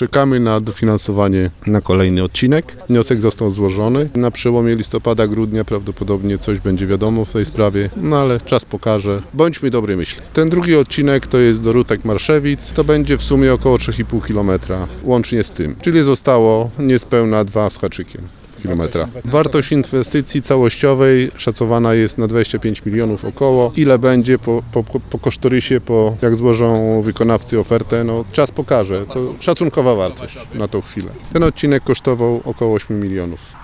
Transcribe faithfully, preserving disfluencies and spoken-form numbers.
Czekamy na dofinansowanie na kolejny odcinek. Wniosek został złożony. Na przełomie listopada, grudnia prawdopodobnie coś będzie wiadomo w tej sprawie, no ale czas pokaże. Bądźmy dobrej myśli. Ten drugi odcinek to jest do Rutek-Marszewic. To będzie w sumie około trzy i pół kilometra łącznie z tym. Czyli zostało niespełna dwa z haczykiem kilometra. Wartość inwestycji całościowej szacowana jest na dwadzieścia pięć milionów około. Ile będzie po, po, po kosztorysie, po jak złożą wykonawcy ofertę, no czas pokaże. To szacunkowa wartość na tą chwilę. Ten odcinek kosztował około ośmiu milionów.